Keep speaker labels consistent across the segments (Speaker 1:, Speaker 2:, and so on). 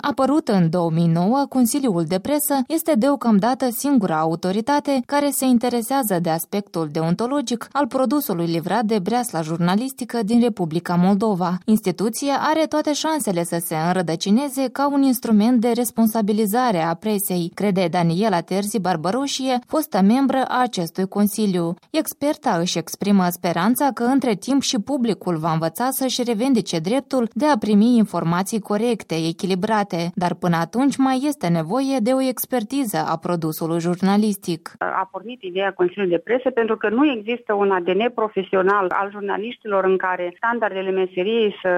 Speaker 1: Apărut în 2009, Consiliul de Presă este deocamdată singura autoritate care se interesează de aspectul deontologic al produsului livrat de breasla jurnalistică din Republica Moldova. Instituția are toate șansele să se înrădăcineze ca un instrument de responsabilizare a presei, crede Daniela Terzi Barbaroșie, fostă membră a acestui Consiliu. Experta își exprimă speranța că între timp și publicul va învăța să-și revendice dreptul de a primi informații corecte, echilibrate, dar până atunci mai este nevoie de o expertiză a produsului jurnalistic.
Speaker 2: A pornit ideea Consiliului de Presă pentru că nu există un ADN profesional al jurnaliștilor în care standardele meseriei să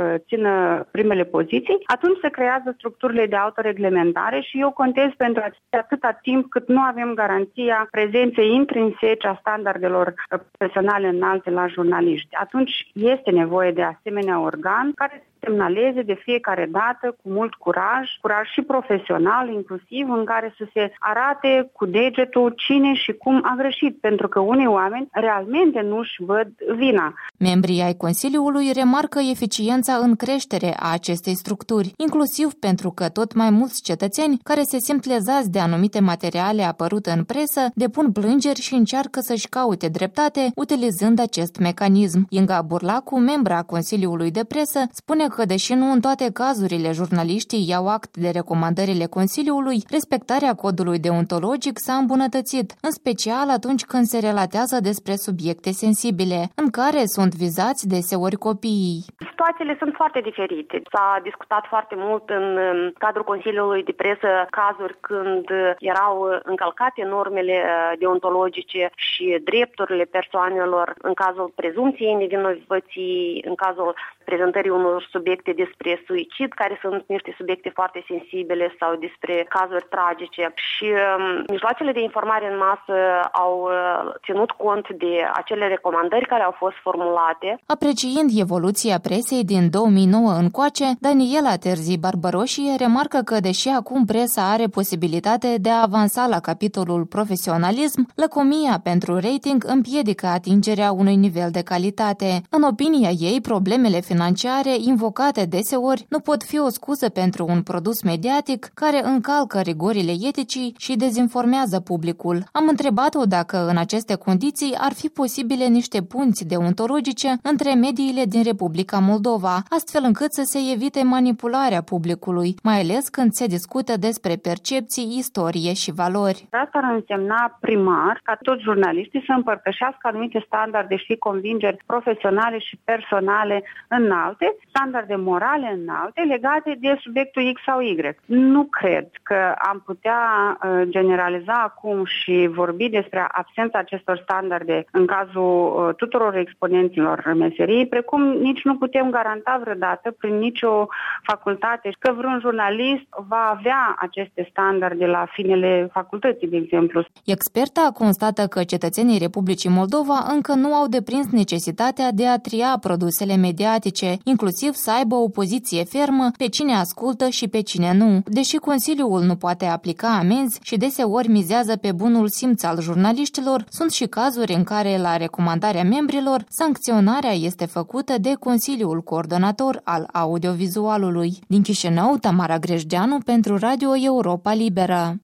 Speaker 2: țină primele poziții, atunci se creează structurile de autoreglementare și eu contez pentru atâta timp cât nu avem garanția prezenței intrinsece a standardelor profesionale înalte la jurnaliști. Atunci este nevoie de asemenea organ care semnaleze de fiecare dată cu mult curaj și profesional inclusiv, în care să se arate cu degetul cine și cum a greșit, pentru că unii oameni realmente nu-și văd vina.
Speaker 1: Membrii ai Consiliului remarcă eficiența în creștere a acestei structuri, inclusiv pentru că tot mai mulți cetățeni care se simt lezați de anumite materiale apărute în presă depun plângeri și încearcă să-și caute dreptate utilizând acest mecanism. Inga Burlacu, membra a Consiliului de Presă, spune că deși nu în toate cazurile jurnaliștii iau act de recomandările Consiliului, respectarea codului deontologic s-a îmbunătățit, în special atunci când se relatează despre subiecte sensibile, în care sunt vizați deseori copiii.
Speaker 3: Situațiile sunt foarte diferite. S-a discutat foarte mult în cadrul Consiliului de Presă cazuri când erau încălcate normele deontologice și drepturile persoanelor în cazul prezumției nevinovății, în cazul prezentării unor subiecte despre suicid, care sunt niște subiecte foarte sensibile, sau despre cazuri tragice. Și mijloacele de informare în masă au ținut cont de acele recomandări care au fost formulate.
Speaker 1: Apreciind evoluția presei din 2009 încoace, Daniela Terzi Barbaroșie remarcă că, deși acum presa are posibilitate de a avansa la capitolul profesionalism, lăcomia pentru rating împiedică atingerea unui nivel de calitate. În opinia ei, problemele financiare invocate deseori nu pot fi o scuză pentru un produs mediatic care încalcă rigorile eticii și dezinformează publicul. Am întrebat-o dacă în aceste condiții ar fi posibile niște punți deontologice între mediile din Republica Moldova, astfel încât să se evite manipularea publicului, mai ales când se discută despre percepții, istorie și valori.
Speaker 2: Asta ar însemna primar ca toți jurnaliștii să împărtășească anumite standarde și convingeri profesionale și personale înalte, standarde morale înalte legate de subiectul X sau Y. Nu cred că am putea generaliza acum și vorbi despre absența acestor standarde în cazul tuturor exponenților meseriei, precum nici nu putem garanta vreodată prin nicio facultate că vreun jurnalist va avea aceste standarde la finele facultății, de exemplu.
Speaker 1: Experta constată că cetățenii Republicii Moldova încă nu au deprins necesitatea de a tria produsele mediatice, inclusiv să aibă o poziție fermă pe cine ascultă și pe cine nu. Deși Consiliul nu poate aplica amenzi și deseori mizează pe bunul simț al jurnaliștilor, sunt și cazuri în care, la recomandarea membrilor, sancționarea este făcută de Consiliul Coordonator al Audiovizualului. Din Chișinău, Tamara Grejdeanu pentru Radio Europa Liberă.